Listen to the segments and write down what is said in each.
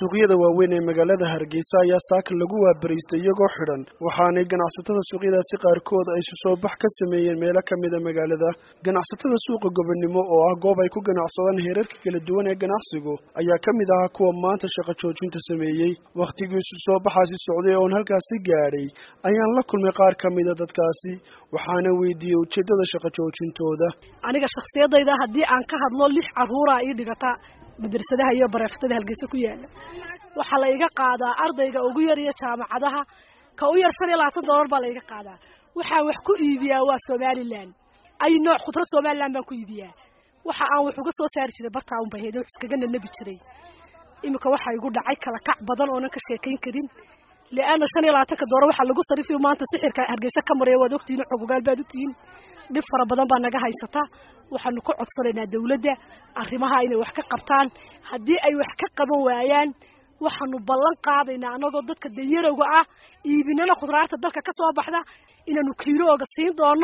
suuqyada waaweyn ee magaalada Hargeysa ayaa saaka lagu waabariistay iyagoo xidhan waxaanay ganacsatada suuqyadaasi qaarkood ay soo bax ka sameeyeen meelo ka mid ah magaalada ganacsatada suuqa gobonimo oo ah goob ay ku ganacsadaan heerarka kala duwan ee ganacsigu ayaa ka mid ah kuwa maanta shaqo joojinta sameeyay waqtigiisu soo baxaasi socday oo halkaasi gaadhay ayaan la kulmay qaar ka mid ah dadkaasi waxaana weydiiyay ujeedada shaqo joojintooda aniga shakhsiyadayda hadii aan ka hadlo 6 caruura ay dhigata madrasadaha iyo baraftada Hargeysa ku yaala waxa la iga qaadaa ardayga ugu yar iyo jaamacadaha ka u yar $20 baa la iga qaadaa waxa wax ku iibiyaa waa Somaliland ay nooc khudrad Somaliland baan ku iibiyaa waxa aan wax uga soo saari jiray barta aan baheedo wax iskaga nabi jiray imika waxa igu dhacay kala kac badan oo aan ka sheekayn karin leena $25 waxa lagu sarifiyo maanta sixirka Hargeysa ka maray wad ogtiin xuquuqal baad u tiin dib fara badan baa naga haysata waxaanu ku codsanaynaa dawladda arrimaha inay wax ka qabtaan hadii ay wax ka qaban waayaan waxaanu ballan qaadaynaa anagoo dadka dayarowga ah iibinana khudraarta dalka ka soo baxda inaanu kiilooga siin doono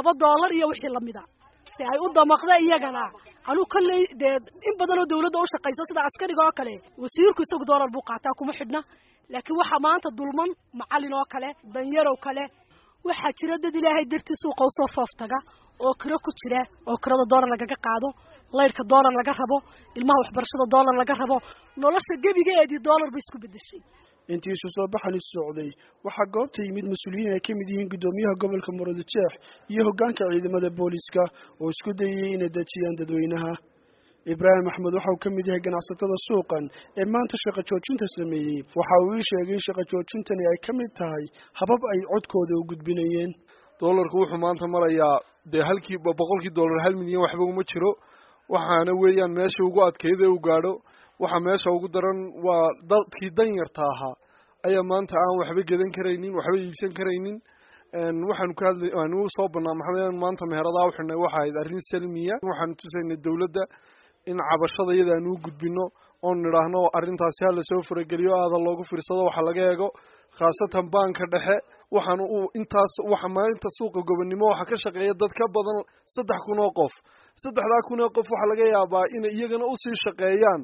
$2 iyo wixii la mid ah si ay u damaqda iyagana anu kallay in badan oo dawladda u shaqeyso sida askariga oo kale wasiirku isagu $1 buu qaataa kuma xidhna laakiin waxa maanta dulman macallin oo kale danyarow kale waxa jira dad Ilaahay dartiis uu qowsoo fooftaga oo kiro ku jira oo kirada $1 laga qaado leerka $1 laga rabo ilmaha waxbarashada $1 laga rabo nolosha gabigeedii $1 bay isku bedeshay intii soo baxani socday waxa goobta yimid mas'uuliyiin ay kamid yihiin gudoomiyaha gobolka Murudujeex iyo hoggaanka ciidamada booliska oo isku dayay inay dajiyaan dadweynaha Ibrahim Ahmed waxa uu kamid yahay ganacsatada suuqan ee maanta shaqo joojinta sameeyay waxa uu sheegay shaqo joojintani ay kamid tahay habab ay codkooda u gudbinayeen dollarku wuxuu maanta marayaa halkii $100 1 milyan waxba uma jiro waxaana weeyaan meesha ugu adkeeyay uu gaadho waxa meesha ugu daran waa dadkii dan yarta ahaa ayaa maanta aan waxba gadan kareynin waxba iibsan kareynin waxaan ku hadlay aanu soo barnaamijyada maanta meherada u xidhnay waxa ay arrin salmiya waxaan tusaynay dawladda in cabashada iyada aanu gudbino oo niraahno arrintaasi hal soo farageliyo aad loogu fiirsado waxa laga eego khaasatan banka dhexe waxaan intaas waxa maalinta suuqa gobonimo waxa ka shaqeeya dad ka badan 3,000 oo qof 3,000 oo qof waxa laga yaabaa in iyagana u sii shaqeeyaan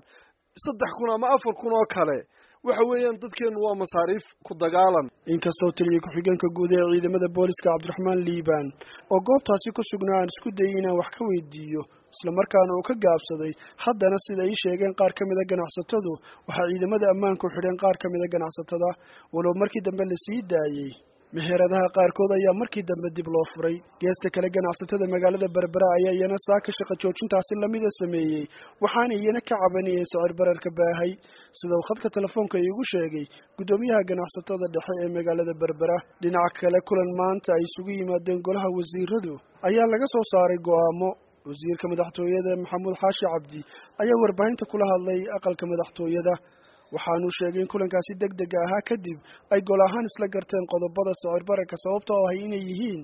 3,000 ama 4,000 oo kale waxa weeyaan dadkeenu waa masaariif ku dagaalan inkastoo taliye ku xigeenka guud ee ciidamada booliska Cabdiraxmaan Liibaan oo goobtaasi ku sugnaa isku dayay inaan wax ka weydiiyo isla markaana uu ka gaabsaday haddana sida ay sheegeen qaar ka mid ah ganacsatadu waxa ciidamada ammaanku xidheen qaar ka mid ah ganacsatada walow markii dambe la sii daayay meheradaha qaarkood ayaa markii dambe dib loo furay geesta kale ganacsatada magaalada Berbera ayaa iyana saaka shaqo joojintaasi lamid ah sameeyay waxaana iyana ka cabanayeen sicir bararka baahay sida uu khadka telefoonka igu sheegay gudoomiyaha ganacsatada dhexe ee magaalada Berbera dhinaca kale kulan maanta ay isugu yimaadeen golaha wasiiradu ayaa laga soo saaray go'aamo wasiirka madaxtooyada Maxamuud Xaashi Cabdi ayaa warbaahinta kula hadlay aqalka madaxtooyada waxaanu sheegay in kulankaasi degdeg ah kadib ay gol ahaan isla garteen qodobada sicir bararka sababtoo ah inay yihiin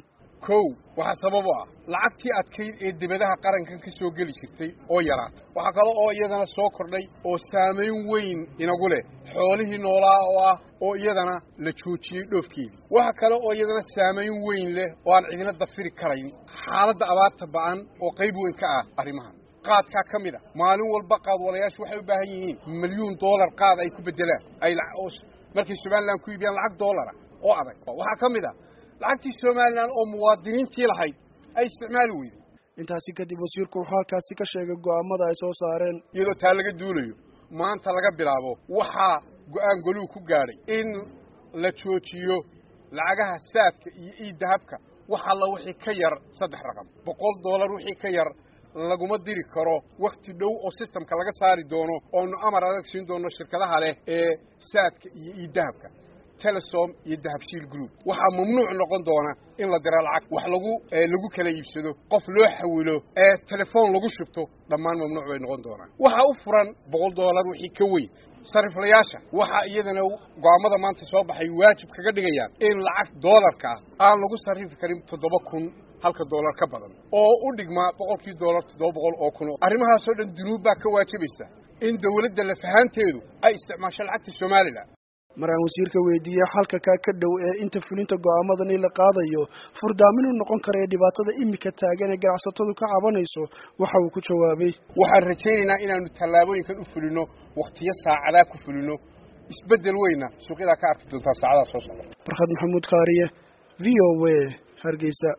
waxa sabab ah lacagtii adkeyd ee dibadaha qarankan ka soo gali jirtay oo yaraatay waxa kale oo iyadana soo kordhay oo saameyn weyn inagu leh xoolihii noolaa oo iyadana la joojiyay dhoofkeedii waxa kale oo iyadana saameyn weyn leh oo aan cidina dafiri karayn xaaladda abaarta ba'an oo qayb weyn ka ah arrimahan qaadka kamida maalin walba qaad walayaashu waxay u baahan yihiin $1 milyan qaad ay ku bedelaan ay markii Somaliland ku iibiyaan lacag $1 oo adag waxa kamida lacagtii Somaliland oo muwaadiniintii lahayd ay isticmaal weeyeen intaasi kadib wasiirku wuxuu halkaasi ka sheegay go'aamada ay soo saareen iyadoo taa laga duulayo maanta laga bilaabo waxa go'aan goluhu ku gaaray in la joojiyo lacagaha saadka iyo dahabka waxa la wixii ka yar 3 raqam $100 wixii ka yar laguma diri karo waqti dhow oo systemka laga saari doono oo amar adag siin doono shirkadaha leh ee saadka iyo dahabka Telesom iyo Dahabshiil Group waxa mamnuuc noqon doona in la diro lacag wax lagu kala iibsado qof loo xawilo telefoon lagu shubto dhammaan mamnuuc bay noqon doonaan waxa u furan $100 wixii ka weyn sariflayaasha waxa iyadana go'aamada maanta soo baxay waajib kaga dhigayaan in lacag $1 aan lagu sarifi karin 7,000 halka $1 ka badan oo u dhigma $100 700 oo kun arrimahaas oo dhan dunuub baa ka waajibaysa in dawladda la fahanteedu ay isticmaasho lacagta Soomaaliland maraan wasiirka weydiiyey xalka ka dhow ee inta fulinta go'aamadani la qaadayo furdaamin u noqon kara dhibaatada imika taagan ee ganacsatadu ka cabanayso waxa uu ku jawaabay waxaan rajaynaynaa inaanu tallaabooyinkan u fulino waqtiyo saacadaa ku fulino isbedel weyna suuqyada ka arki doontaa saacadaha soo socda Farxad Maxamuud Kaariye VOA Hargeysa